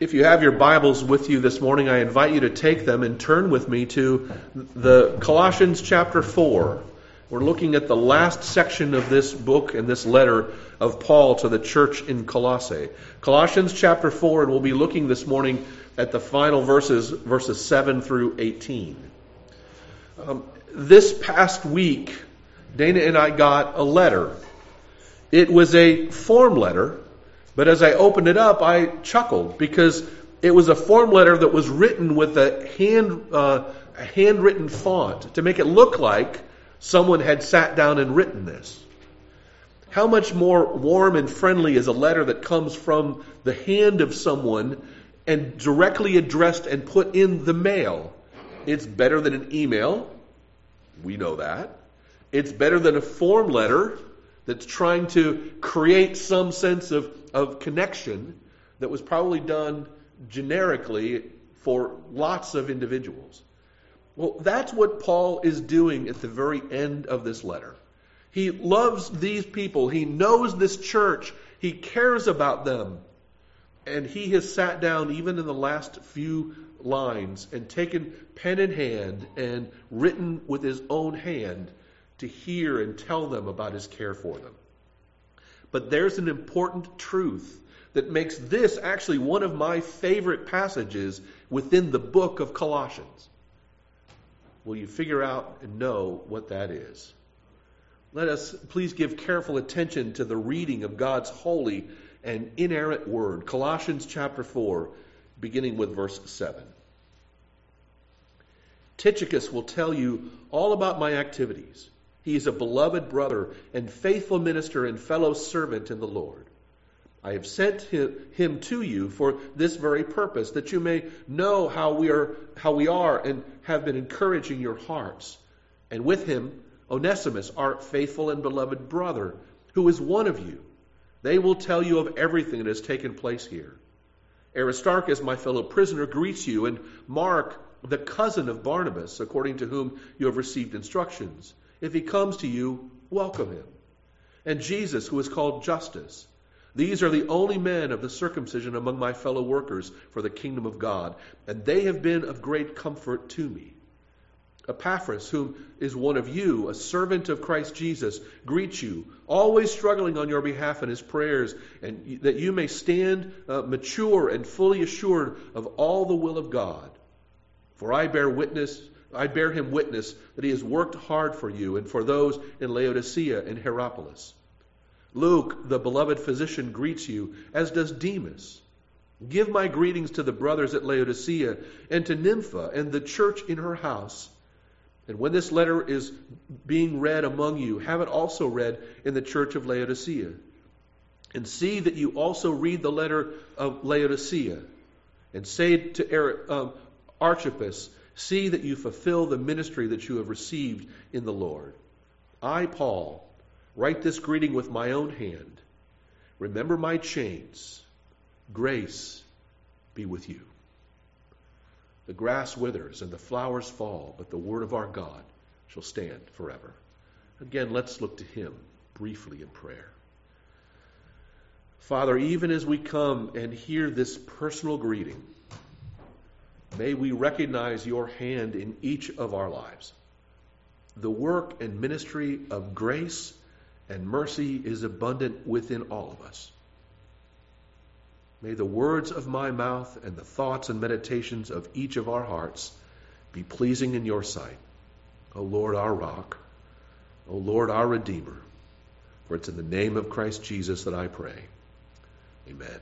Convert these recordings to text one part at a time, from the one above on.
If you have your Bibles with you this morning, I invite you to take them and turn with me to the Colossians chapter 4. We're looking at the last section of this book and this letter of Paul to the church in Colossae. Colossians chapter 4, and we'll be looking this morning at the final verses 7 through 18. This past week, Dana and I got a letter. It was a form letter. But as I opened it up, I chuckled because it was a form letter that was written with a handwritten font to make it look like someone had sat down and written this. How much more warm and friendly is a letter that comes from the hand of someone and directly addressed and put in the mail? It's better than an email. We know that. It's better than a form letter that's trying to create some sense of connection that was probably done generically for lots of individuals. Well, that's what Paul is doing at the very end of this letter. He loves these people. He knows this church. He cares about them. And he has sat down even in the last few lines and taken pen in hand and written with his own hand to hear and tell them about his care for them. But there's an important truth that makes this actually one of my favorite passages within the book of Colossians. Will you figure out and know what that is? Let us please give careful attention to the reading of God's holy and inerrant word. Colossians chapter 4, beginning with verse 7. Tychicus will tell you all about my activities. He is a beloved brother and faithful minister and fellow servant in the Lord. I have sent him to you for this very purpose, that you may know how we are and have been encouraging your hearts. And with him, Onesimus, our faithful and beloved brother, who is one of you. They will tell you of everything that has taken place here. Aristarchus, my fellow prisoner, greets you, and Mark, the cousin of Barnabas, according to whom you have received instructions. If he comes to you, welcome him. And Jesus, who is called Justus. These are the only men of the circumcision among my fellow workers for the kingdom of God, and they have been of great comfort to me. Epaphras, whom is one of you, a servant of Christ Jesus, greets you, always struggling on your behalf in his prayers, and that you may stand mature and fully assured of all the will of God. For I bear him witness that he has worked hard for you and for those in Laodicea and Hierapolis. Luke, the beloved physician, greets you, as does Demas. Give my greetings to the brothers at Laodicea and to Nympha and the church in her house. And when this letter is being read among you, have it also read in the church of Laodicea. And see that you also read the letter of Laodicea. And say to Archippus, see that you fulfill the ministry that you have received in the Lord. I, Paul, write this greeting with my own hand. Remember my chains. Grace be with you. The grass withers and the flowers fall, but the word of our God shall stand forever. Again, let's look to him briefly in prayer. Father, even as we come and hear this personal greeting, may we recognize your hand in each of our lives. The work and ministry of grace and mercy is abundant within all of us. May the words of my mouth and the thoughts and meditations of each of our hearts be pleasing in your sight, O Lord, our rock, O Lord, our Redeemer. For it's in the name of Christ Jesus that I pray. Amen.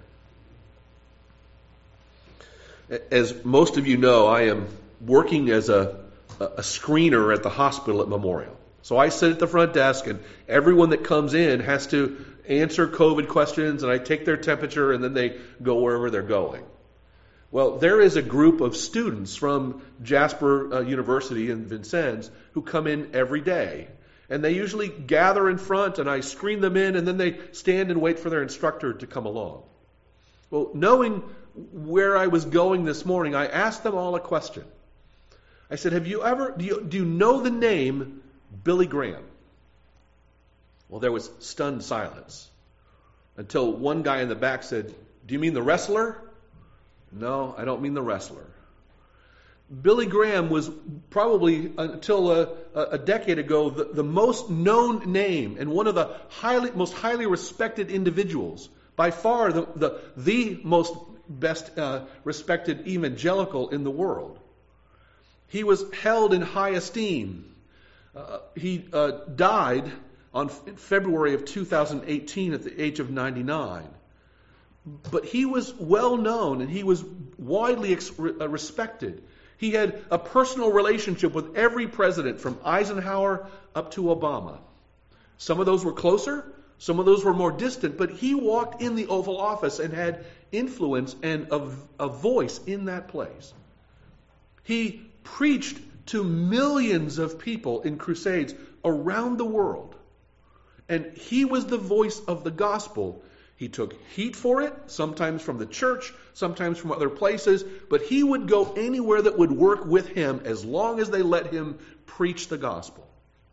As most of you know, I am working as a screener at the hospital at Memorial. So I sit at the front desk, and everyone that comes in has to answer COVID questions, and I take their temperature, and then they go wherever they're going. Well, there is a group of students from Jasper University in Vincennes who come in every day. And they usually gather in front, and I screen them in, and then they stand and wait for their instructor to come along. Well, knowing where I was going this morning, I asked them all a question. I said, do you know the name Billy Graham? Well, there was stunned silence until one guy in the back said, do you mean the wrestler? No, I don't mean the wrestler. Billy Graham was probably, until a decade ago, the most known name and one of the most highly respected individuals. By far the most best respected evangelical in the world. He was held in high esteem. He died in February of 2018 at the age of 99. But he was well known and he was widely respected. He had a personal relationship with every president from Eisenhower up to Obama. Some of those were closer, some of those were more distant, but he walked in the Oval Office and had influence and a voice in that place. He preached to millions of people in crusades around the world. And he was the voice of the gospel. He took heat for it, sometimes from the church, sometimes from other places, but he would go anywhere that would work with him as long as they let him preach the gospel.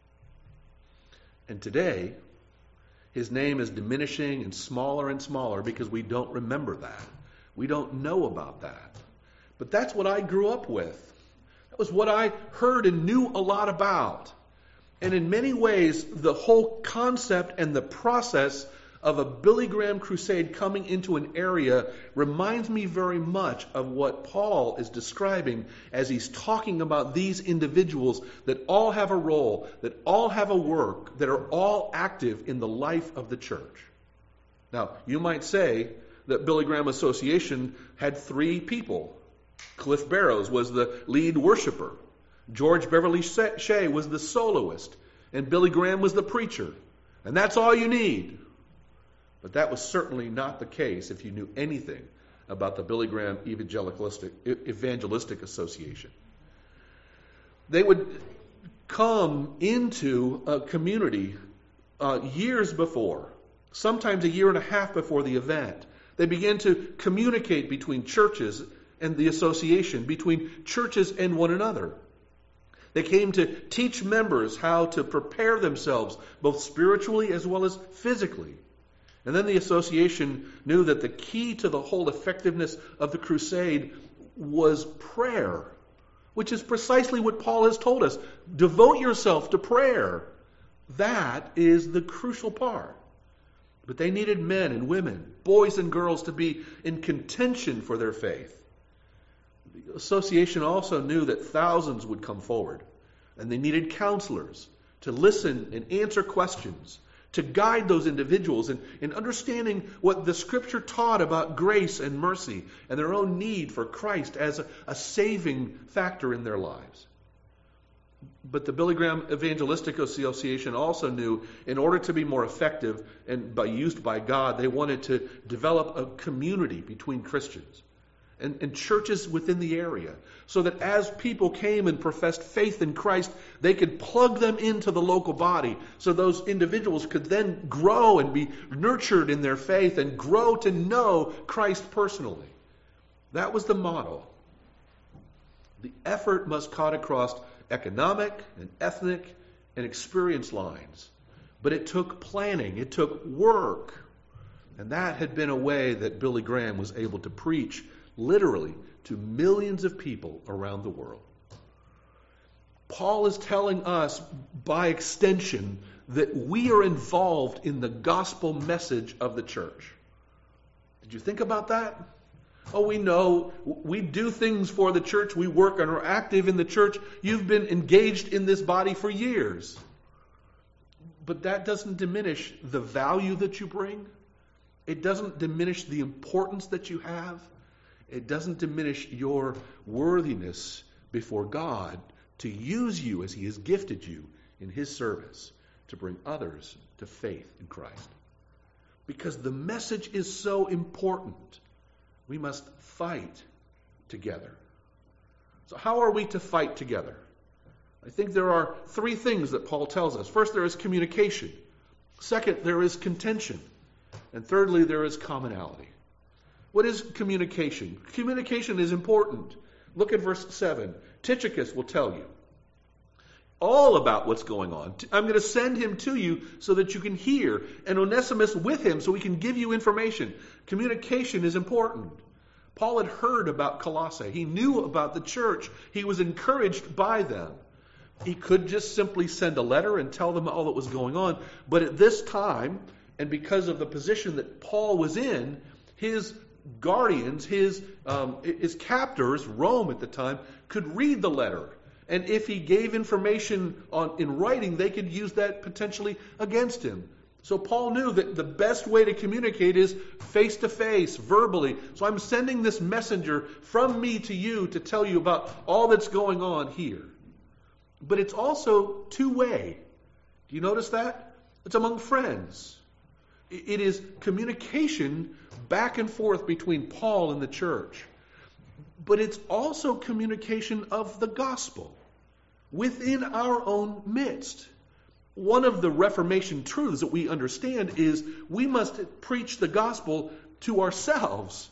And today, his name is diminishing and smaller because we don't remember that. We don't know about that. But that's what I grew up with. That was what I heard and knew a lot about. And in many ways, the whole concept and the process of a Billy Graham crusade coming into an area reminds me very much of what Paul is describing as he's talking about these individuals that all have a role, that all have a work, that are all active in the life of the church. Now, you might say that Billy Graham Association had 3 people. Cliff Barrows was the lead worshiper. George Beverly Shea was the soloist. And Billy Graham was the preacher. And that's all you need. But that was certainly not the case if you knew anything about the Billy Graham Evangelistic Association. They would come into a community years before, sometimes a year and a half before the event. They began to communicate between churches and the association, between churches and one another. They came to teach members how to prepare themselves, both spiritually as well as physically. And then the association knew that the key to the whole effectiveness of the crusade was prayer, which is precisely what Paul has told us. Devote yourself to prayer. That is the crucial part. But they needed men and women, boys and girls, to be in contention for their faith. The association also knew that thousands would come forward, and they needed counselors to listen and answer questions, to guide those individuals in understanding what the Scripture taught about grace and mercy and their own need for Christ as a saving factor in their lives. But the Billy Graham Evangelistic Association also knew in order to be more effective and used by God, they wanted to develop a community between Christians and churches within the area, so that as people came and professed faith in Christ, they could plug them into the local body, so those individuals could then grow and be nurtured in their faith and grow to know Christ personally. That was the model. The effort must cut across economic and ethnic and experience lines. But it took planning, it took work. And that had been a way that Billy Graham was able to preach literally to millions of people around the world. Paul is telling us, by extension, that we are involved in the gospel message of the church. Did you think about that? Oh, we know we do things for the church. We work and are active in the church. You've been engaged in this body for years. But that doesn't diminish the value that you bring. It doesn't diminish the importance that you have. It doesn't diminish your worthiness before God to use you as He has gifted you in His service to bring others to faith in Christ. Because the message is so important. We must fight together. So how are we to fight together? I think there are 3 things that Paul tells us. First, there is communication. Second, there is contention. And thirdly, there is commonality. What is communication? Communication is important. Look at verse 7. Tychicus will tell you all about what's going on. I'm going to send him to you so that you can hear, and Onesimus with him so we can give you information. Communication is important. Paul had heard about Colossae. He knew about the church. He was encouraged by them. He could just simply send a letter and tell them all that was going on. But at this time, and because of the position that Paul was in, his guardians, his captors, Rome at the time, could read the letter. And if he gave information in writing, they could use that potentially against him. So Paul knew that the best way to communicate is face-to-face, verbally. So I'm sending this messenger from me to you to tell you about all that's going on here. But it's also two-way. Do you notice that? It's among friends. It is communication back and forth between Paul and the church. But it's also communication of the gospel within our own midst. One of the Reformation truths that we understand is we must preach the gospel to ourselves.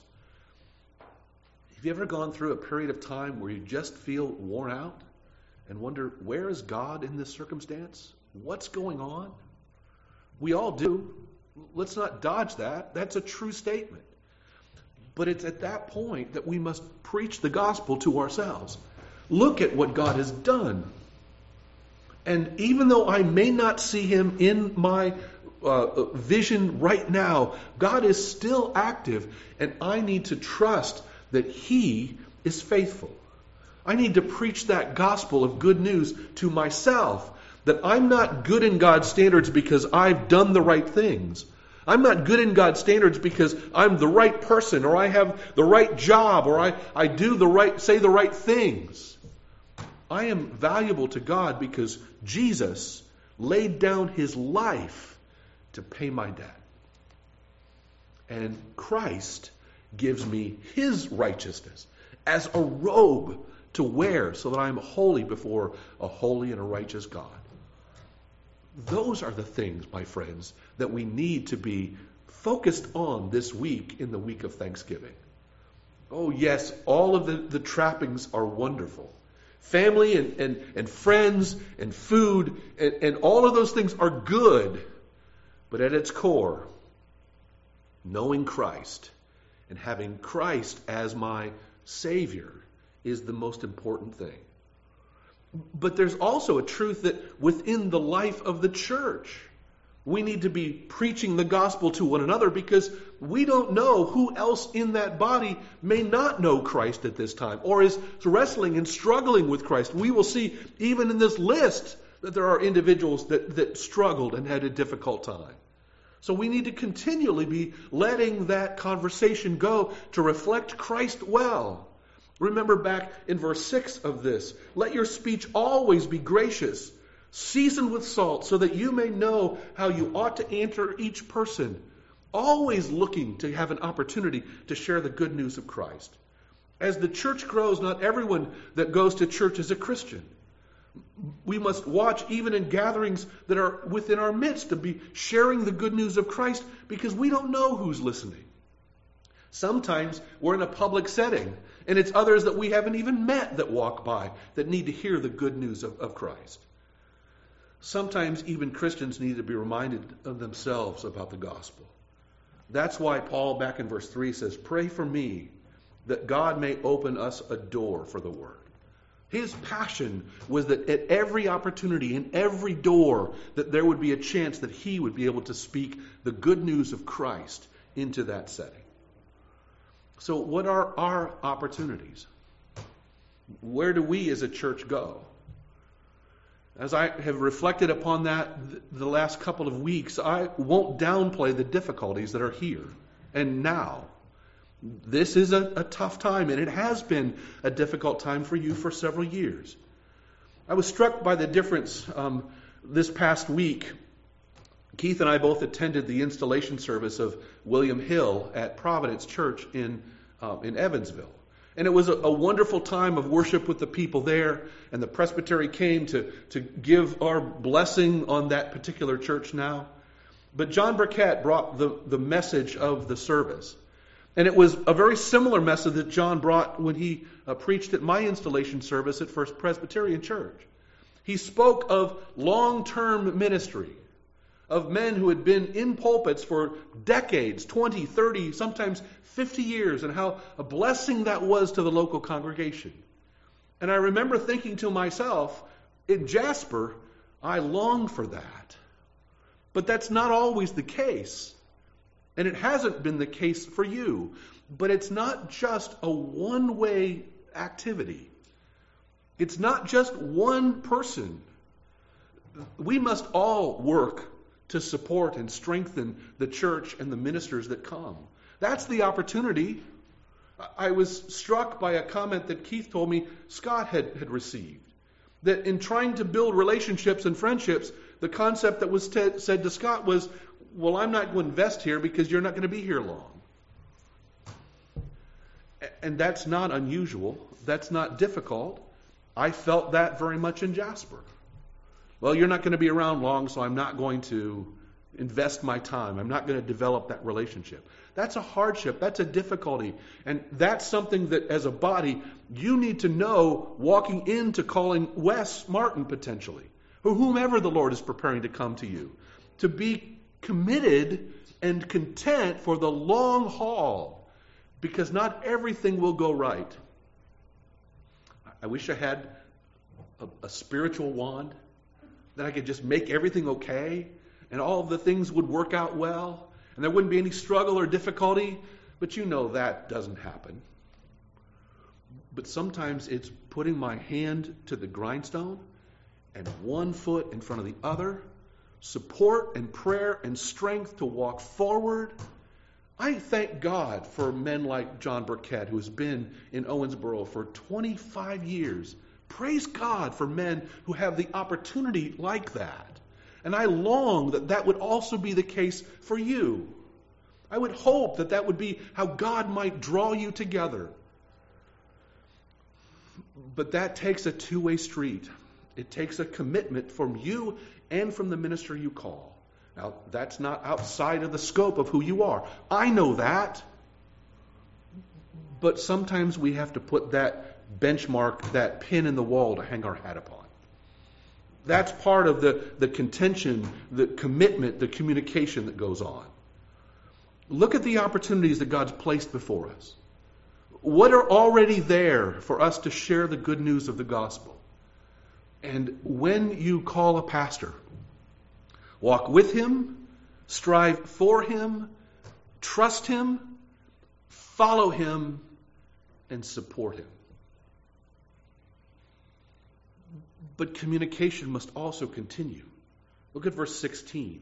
Have you ever gone through a period of time where you just feel worn out and wonder, where is God in this circumstance? What's going on? We all do. Let's not dodge that. That's a true statement. But it's at that point that we must preach the gospel to ourselves. Look at what God has done. And even though I may not see him in my vision right now, God is still active, and I need to trust that he is faithful. I need to preach that gospel of good news to myself, that I'm not good in God's standards because I've done the right things. I'm not good in God's standards because I'm the right person, or I have the right job, or I say the right things. I am valuable to God because Jesus laid down his life to pay my debt. And Christ gives me his righteousness as a robe to wear so that I am holy before a holy and a righteous God. Those are the things, my friends, that we need to be focused on this week in the week of Thanksgiving. Oh yes, all of the trappings are wonderful. Family and friends and food and all of those things are good. But at its core, knowing Christ and having Christ as my Savior is the most important thing. But there's also a truth that within the life of the church, we need to be preaching the gospel to one another because we don't know who else in that body may not know Christ at this time or is wrestling and struggling with Christ. We will see even in this list that there are individuals that struggled and had a difficult time. So we need to continually be letting that conversation go to reflect Christ well. Remember back in verse 6 of this, let your speech always be gracious, seasoned with salt, so that you may know how you ought to answer each person, always looking to have an opportunity to share the good news of Christ. As the church grows, not everyone that goes to church is a Christian. We must watch even in gatherings that are within our midst to be sharing the good news of Christ because we don't know who's listening. Sometimes we're in a public setting and it's others that we haven't even met that walk by that need to hear the good news of Christ. Sometimes even Christians need to be reminded of themselves about the gospel. That's why Paul back in verse 3 says, pray for me that God may open us a door for the word. His passion was that at every opportunity, in every door, that there would be a chance that he would be able to speak the good news of Christ into that setting. So what are our opportunities? Where do we as a church go? As I have reflected upon that the last couple of weeks, I won't downplay the difficulties that are here and now. This is a tough time, and it has been a difficult time for you for several years. I was struck by the difference this past week. Keith and I both attended the installation service of William Hill at Providence Church in Evansville. And it was a wonderful time of worship with the people there, and the presbytery came to give our blessing on that particular church now. But John Burkett brought the message of the service. And it was a very similar message that John brought when he preached at my installation service at First Presbyterian Church. He spoke of long-term ministry, of men who had been in pulpits for decades, 20, 30, sometimes 50 years, and how a blessing that was to the local congregation. And I remember thinking to myself, in Jasper, I long for that. But that's not always the case. And it hasn't been the case for you. But it's not just a one-way activity. It's not just one person. We must all work to support and strengthen the church and the ministers that come. That's the opportunity. I was struck by a comment that Keith told me Scott had received. That in trying to build relationships and friendships, the concept that was said to Scott was, well, I'm not going to invest here because you're not going to be here long. And that's not unusual. That's not difficult. I felt that very much in Jasper. Well, you're not going to be around long, so I'm not going to invest my time. I'm not going to develop that relationship. That's a hardship. That's a difficulty. And that's something that, as a body, you need to know walking into calling Wes Martin, potentially, or whomever the Lord is preparing to come to you, to be committed and content for the long haul, because not everything will go right. I wish I had a spiritual wand that I could just make everything okay and all of the things would work out well and there wouldn't be any struggle or difficulty. But you know that doesn't happen. But sometimes it's putting my hand to the grindstone and one foot in front of the other, support and prayer and strength to walk forward. I thank God for men like John Burkett, who has been in Owensboro for 25 years. Praise God for men who have the opportunity like that. And I long that that would also be the case for you. I would hope that that would be how God might draw you together. But that takes a two-way street. It takes a commitment from you and from the minister you call. Now, that's not outside of the scope of who you are. I know that. But sometimes we have to put that benchmark, that pin in the wall to hang our hat upon. That's part of the contention, the commitment, the communication that goes on. Look at the opportunities that God's placed before us. What are already there for us to share the good news of the gospel? And when you call a pastor, walk with him, strive for him, trust him, follow him, and support him. But communication must also continue. Look at verse 16.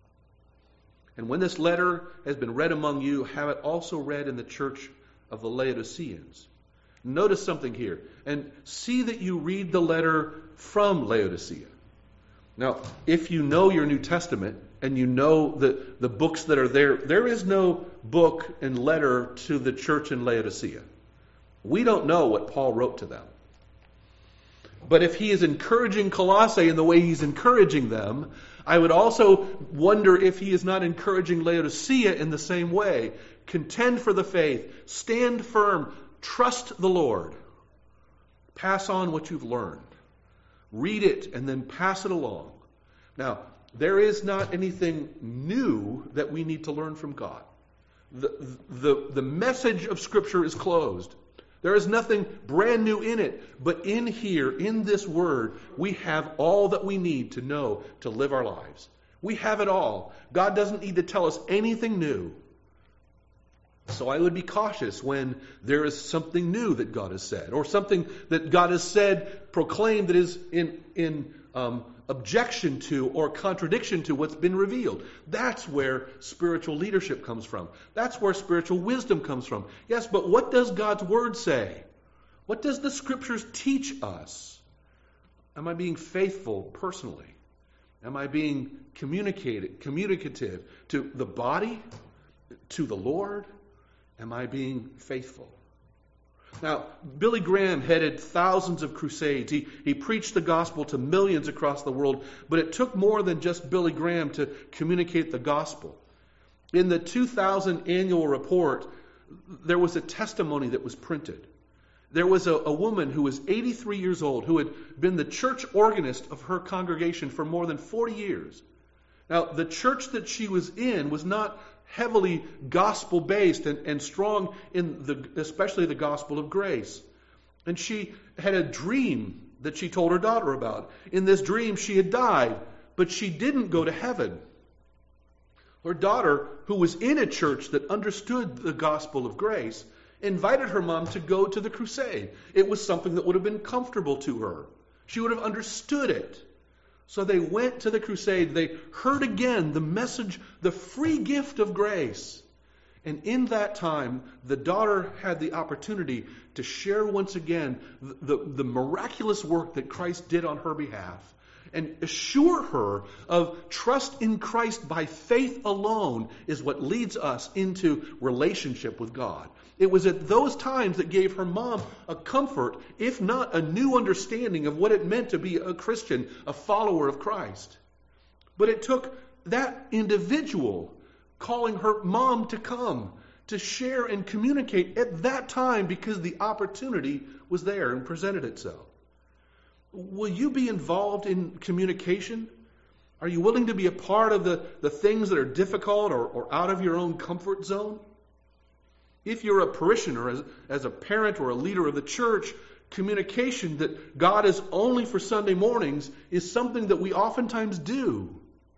And when this letter has been read among you, have it also read in the church of the Laodiceans. Notice something here. And see that you read the letter from Laodicea. Now, if you know your New Testament and you know the books that are there, there is no book and letter to the church in Laodicea. We don't know what Paul wrote to them. But if he is encouraging Colossae in the way he's encouraging them, I would also wonder if he is not encouraging Laodicea in the same way. Contend for the faith. Stand firm. Trust the Lord. Pass on what you've learned. Read it and then pass it along. Now, there is not anything new that we need to learn from God. The message of Scripture is closed. There is nothing brand new in it. But in here, in this word, we have all that we need to know to live our lives. We have it all. God doesn't need to tell us anything new. So I would be cautious when there is something new that God has said, or something that God has said, proclaimed, that is in objection to or contradiction to what's been revealed. That's where spiritual leadership comes from. That's where spiritual wisdom comes from. Yes, but what does God's Word say? What does the Scriptures teach us? Am I being faithful personally? Am I being communicative to the body, to the Lord? Am I being faithful? Now, Billy Graham headed thousands of crusades. He preached the gospel to millions across the world, but it took more than just Billy Graham to communicate the gospel. In the 2000 annual report, there was a testimony that was printed. There was a woman who was 83 years old who had been the church organist of her congregation for more than 40 years. Now, the church that she was in was not heavily gospel-based and strong in especially the gospel of grace. And she had a dream that she told her daughter about. In this dream, she had died, but she didn't go to heaven. Her daughter, who was in a church that understood the gospel of grace, invited her mom to go to the crusade. It was something that would have been comfortable to her. She would have understood it. So they went to the crusade. They heard again the message, the free gift of grace. And in that time, the daughter had the opportunity to share once again the miraculous work that Christ did on her behalf, and assure her of trust in Christ by faith alone is what leads us into relationship with God. It was at those times that gave her mom a comfort, if not a new understanding of what it meant to be a Christian, a follower of Christ. But it took that individual calling her mom to come, to share and communicate at that time, because the opportunity was there and presented itself. Will you be involved in communication? Are you willing to be a part of the things that are difficult or out of your own comfort zone? If you're a parishioner, as a parent or a leader of the church, communication that God is only for Sunday mornings is something that we oftentimes do.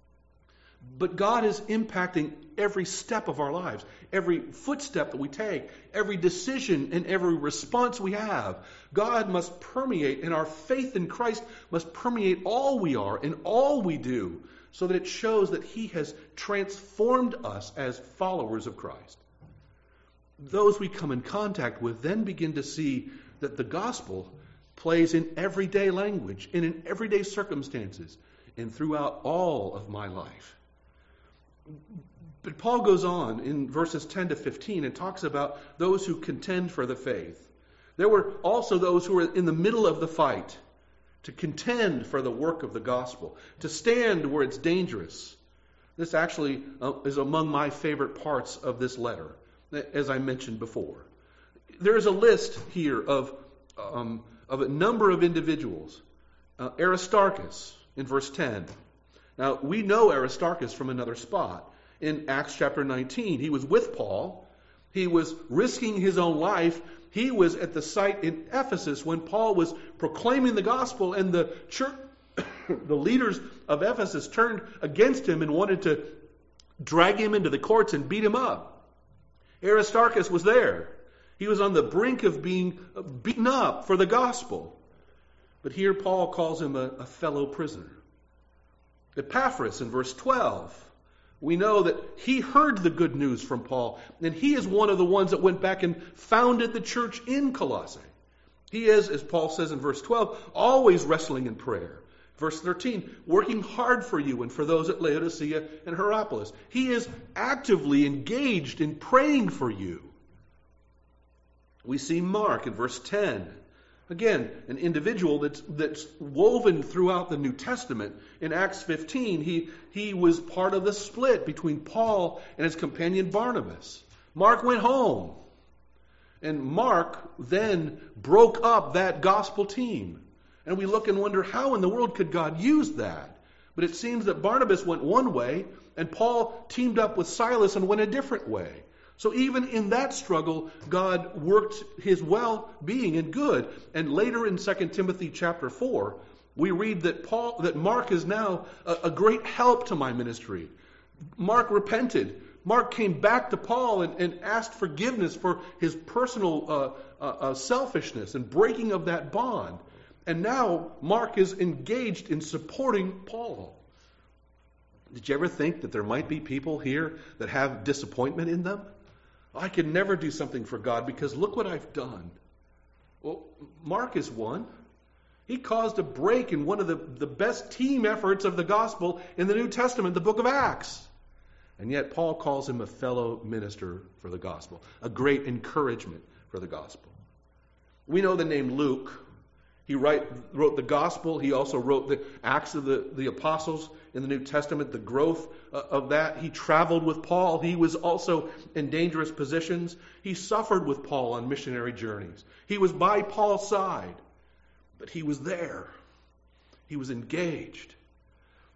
But God is impacting every step of our lives, every footstep that we take, every decision and every response we have. God must permeate, and our faith in Christ must permeate all we are and all we do, so that it shows that He has transformed us as followers of Christ. Those we come in contact with then begin to see that the gospel plays in everyday language and in everyday circumstances and throughout all of my life. But Paul goes on in verses 10 to 15 and talks about those who contend for the faith. There were also those who were in the middle of the fight, to contend for the work of the gospel, to stand where it's dangerous. This actually is among my favorite parts of this letter, as I mentioned before. There is a list here of a number of individuals. Aristarchus in verse 10. Now, we know Aristarchus from another spot. In Acts chapter 19, he was with Paul. He was risking his own life. He was at the site in Ephesus when Paul was proclaiming the gospel, and the church, the leaders of Ephesus turned against him and wanted to drag him into the courts and beat him up. Aristarchus was there. He was on the brink of being beaten up for the gospel. But here Paul calls him a fellow prisoner. Epaphras in verse 12. We know that he heard the good news from Paul, and he is one of the ones that went back and founded the church in Colossae. He is, as Paul says in verse 12, always wrestling in prayer. Verse 13, working hard for you and for those at Laodicea and Hierapolis. He is actively engaged in praying for you. We see Mark in verse 10. Again, an individual that's woven throughout the New Testament. In Acts 15, he was part of the split between Paul and his companion Barnabas. Mark went home. And Mark then broke up that gospel team. And we look and wonder, how in the world could God use that? But it seems that Barnabas went one way, and Paul teamed up with Silas and went a different way. So even in that struggle, God worked His well-being and good. And later in 2 Timothy chapter 4, we read that Mark is now a great help to my ministry. Mark repented. Mark came back to Paul and asked forgiveness for his personal selfishness and breaking of that bond. And now Mark is engaged in supporting Paul. Did you ever think that there might be people here that have disappointment in them? I can never do something for God because look what I've done. Well, Mark is one. He caused a break in one of the best team efforts of the gospel in the New Testament, the book of Acts. And yet Paul calls him a fellow minister for the gospel, a great encouragement for the gospel. We know the name Luke. He wrote the gospel. He also wrote the Acts of the Apostles in the New Testament, the growth of that. He traveled with Paul. He was also in dangerous positions. He suffered with Paul on missionary journeys. He was by Paul's side, but he was there. He was engaged.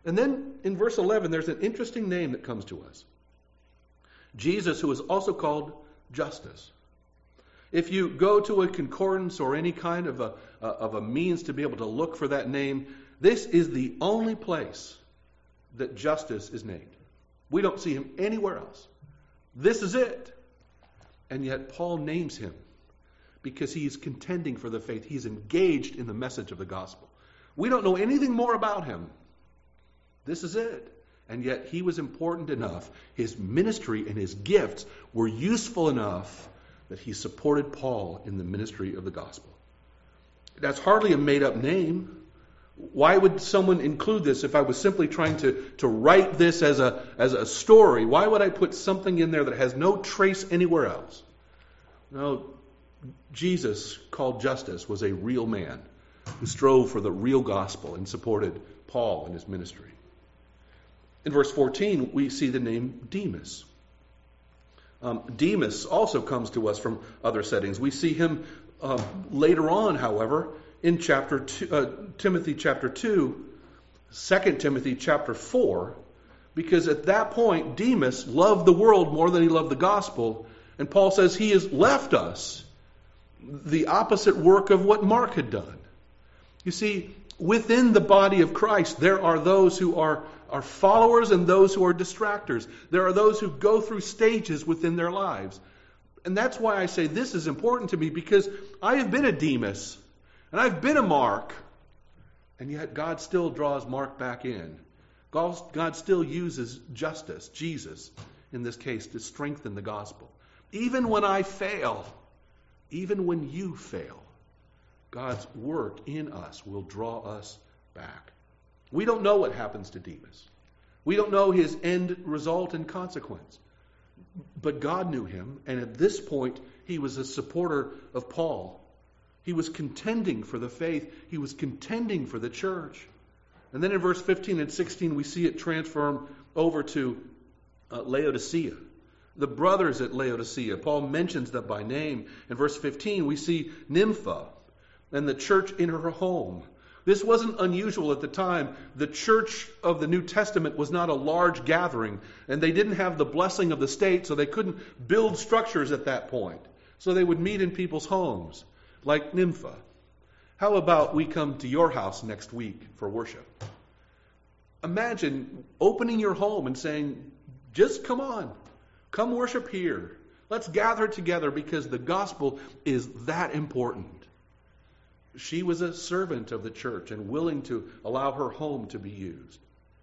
And then in verse 11, there's an interesting name that comes to us. Jesus, who is also called Justus. If you go to a concordance or any kind of a means to be able to look for that name, this is the only place that Justus is named. We don't see him anywhere else. This is it. And yet Paul names him because he's contending for the faith. He's engaged in the message of the gospel. We don't know anything more about him. This is it. And yet he was important enough. His ministry and his gifts were useful enough that he supported Paul in the ministry of the gospel. That's hardly a made-up name. Why would someone include this if I was simply trying to write this as a story? Why would I put something in there that has no trace anywhere else? No, Jesus, called Justus, was a real man who strove for the real gospel and supported Paul in his ministry. In verse 14, we see the name Demas. Demas also comes to us from other settings. We see him later on, however, in Timothy chapter 2, 2 Timothy chapter 4, because at that point, Demas loved the world more than he loved the gospel, and Paul says he has left us the opposite work of what Mark had done. You see, within the body of Christ, there are those who are followers and those who are distractors. There are those who go through stages within their lives. And that's why I say this is important to me, because I have been a Demas and I've been a Mark, and yet God still draws Mark back in. God still uses Justus, Jesus, in this case, to strengthen the gospel. Even when I fail, even when you fail, God's work in us will draw us back. We don't know what happens to Demas. We don't know his end result and consequence. But God knew him, and at this point, he was a supporter of Paul. He was contending for the faith. He was contending for the church. And then in verse 15 and 16, we see it transform over to Laodicea. The brothers at Laodicea. Paul mentions them by name. In verse 15, we see Nympha and the church in her home. This wasn't unusual at the time. The church of the New Testament was not a large gathering, and they didn't have the blessing of the state, so they couldn't build structures at that point. So they would meet in people's homes, like Nympha. How about we come to your house next week for worship? Imagine opening your home and saying, just come on, come worship here. Let's gather together because the gospel is that important. She was a servant of the church and willing to allow her home to be used.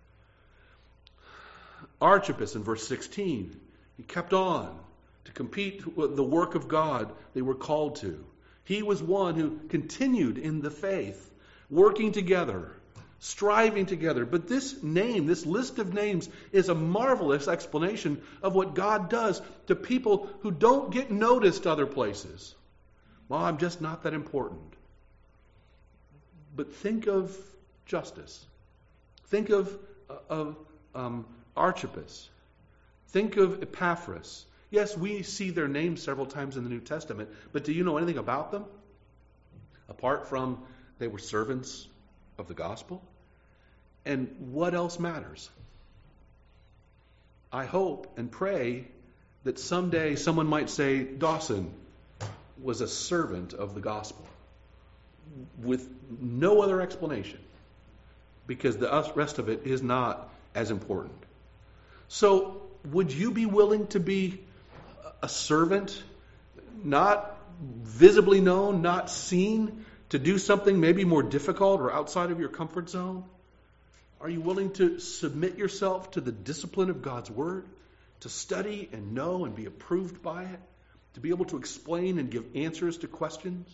Archippus in verse 16, he kept on to compete with the work of God they were called to. He was one who continued in the faith, working together, striving together. But this name, this list of names, is a marvelous explanation of what God does to people who don't get noticed other places. Well, I'm just not that important. But think of Justus. Think of Archippus. Think of Epaphras. Yes, we see their names several times in the New Testament, but do you know anything about them? Apart from they were servants of the gospel? And what else matters? I hope and pray that someday someone might say Dawson was a servant of the gospel, with no other explanation, because the rest of it is not as important. So, would you be willing to be a servant, not visibly known, not seen, to do something maybe more difficult or outside of your comfort zone? Are you willing to submit yourself to the discipline of God's Word, to study and know and be approved by it, to be able to explain and give answers to questions?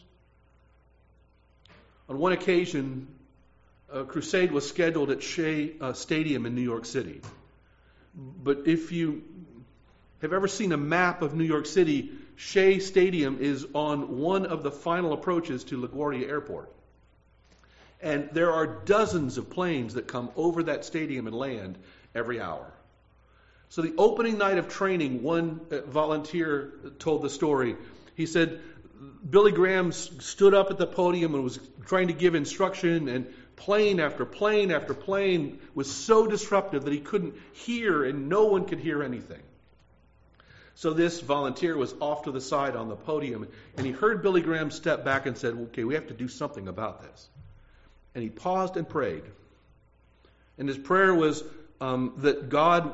On one occasion, a crusade was scheduled at Shea Stadium in New York City. But if you have ever seen a map of New York City, Shea Stadium is on one of the final approaches to LaGuardia Airport. And there are dozens of planes that come over that stadium and land every hour. So the opening night of training, one volunteer told the story. He said, Billy Graham stood up at the podium and was trying to give instruction and plane after plane after plane was so disruptive that he couldn't hear and no one could hear anything. So this volunteer was off to the side on the podium, and he heard Billy Graham step back and said, okay, we have to do something about this. And he paused and prayed. And his prayer was that God,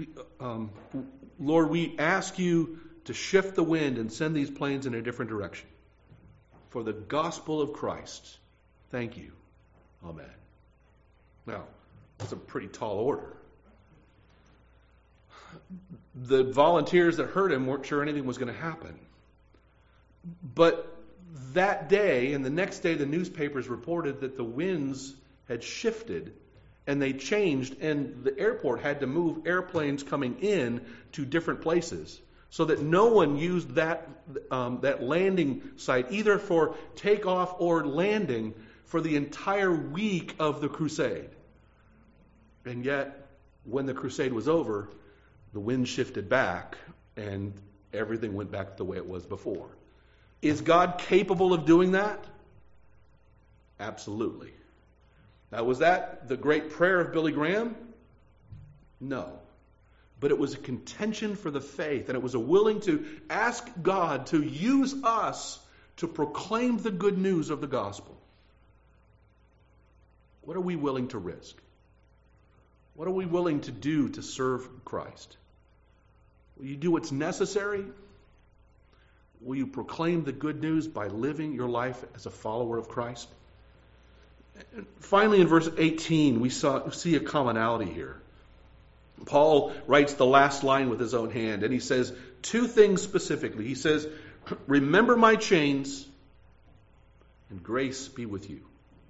Lord, we ask you to shift the wind and send these planes in a different direction. For the gospel of Christ, thank you. Amen. Now, that's a pretty tall order. The volunteers that heard him weren't sure anything was going to happen. But that day and the next day, the newspapers reported that the winds had shifted and they changed, and the airport had to move airplanes coming in to different places so that no one used that landing site either for takeoff or landing for the entire week of the crusade. And yet, when the crusade was over, the wind shifted back and everything went back the way it was before. Is God capable of doing that? Absolutely. Now, was that the great prayer of Billy Graham? No. But it was a contention for the faith, and it was a willing to ask God to use us to proclaim the good news of the gospel. What are we willing to risk? What are we willing to do to serve Christ? Will you do what's necessary? Will you proclaim the good news by living your life as a follower of Christ? And finally, in verse 18, we see a commonality here. Paul writes the last line with his own hand, and he says two things specifically. He says, remember my chains, and grace be with you.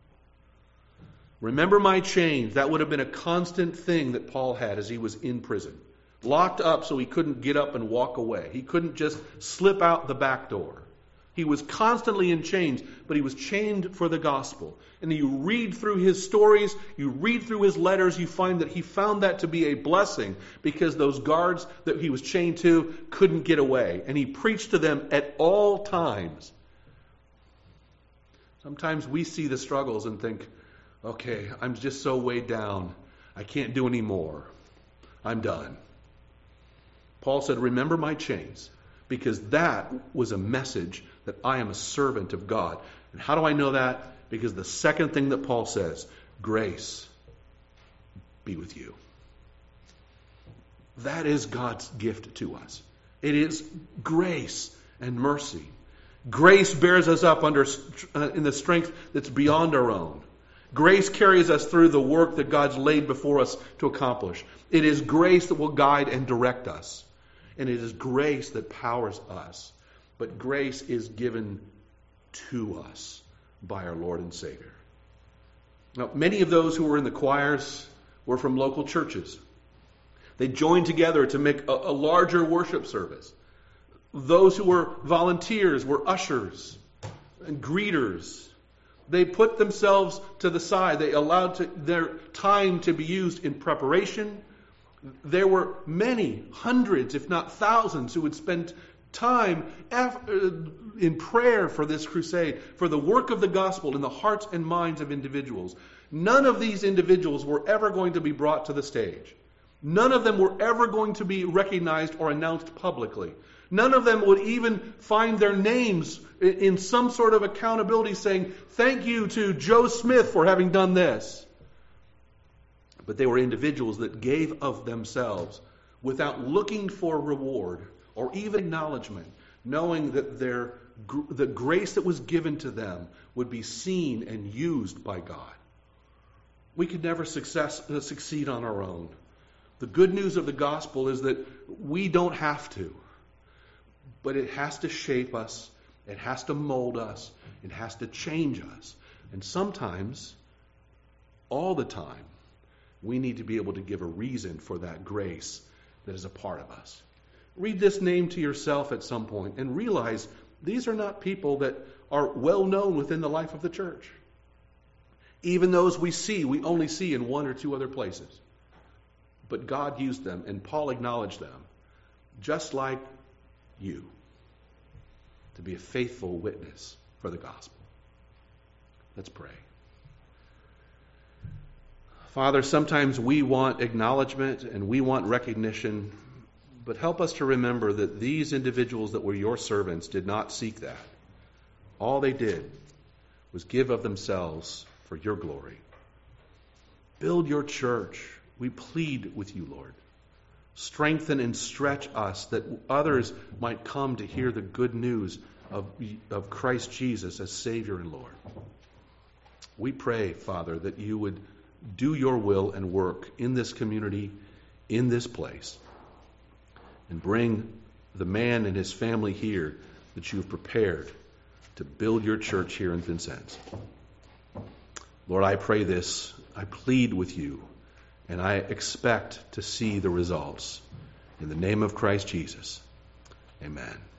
Remember my chains. That would have been a constant thing that Paul had as he was in prison. Locked up so he couldn't get up and walk away. He couldn't just slip out the back door. He was constantly in chains, but he was chained for the gospel. And you read through his stories, you read through his letters, you find that he found that to be a blessing because those guards that he was chained to couldn't get away. And he preached to them at all times. Sometimes we see the struggles and think, okay, I'm just so weighed down. I can't do any more. I'm done. Paul said, remember my chains, because that was a message that I am a servant of God. And how do I know that? Because the second thing that Paul says, grace be with you. That is God's gift to us. It is grace and mercy. Grace bears us up in the strength that's beyond our own. Grace carries us through the work that God's laid before us to accomplish. It is grace that will guide and direct us. And it is grace that powers us. But grace is given to us by our Lord and Savior. Now, many of those who were in the choirs were from local churches. They joined together to make a larger worship service. Those who were volunteers were ushers and greeters. They put themselves to the side. They allowed their time to be used in preparation. There were many, hundreds, if not thousands, who would spend time in prayer for this crusade, for the work of the gospel in the hearts and minds of individuals. None of these individuals were ever going to be brought to the stage. None of them were ever going to be recognized or announced publicly. None of them would even find their names in some sort of accountability saying, thank you to Joe Smith for having done this. But they were individuals that gave of themselves without looking for reward or even acknowledgement, knowing that the grace that was given to them would be seen and used by God. We could never succeed on our own. The good news of the gospel is that we don't have to. But it has to shape us. It has to mold us. It has to change us. And sometimes, all the time, we need to be able to give a reason for that grace that is a part of us. Read this name to yourself at some point and realize these are not people that are well known within the life of the church. Even those we only see in one or two other places. But God used them, and Paul acknowledged them, just like you, to be a faithful witness for the gospel. Let's pray. Father, sometimes we want acknowledgement and we want recognition, but help us to remember that these individuals that were your servants did not seek that. All they did was give of themselves for your glory. Build your church. We plead with you, Lord. Strengthen and stretch us that others might come to hear the good news of Christ Jesus as Savior and Lord. We pray, Father, that you would do your will and work in this community, in this place, and bring the man and his family here that you have prepared to build your church here in Vincennes. Lord, I pray this. I plead with you, and I expect to see the results. In the name of Christ Jesus, amen.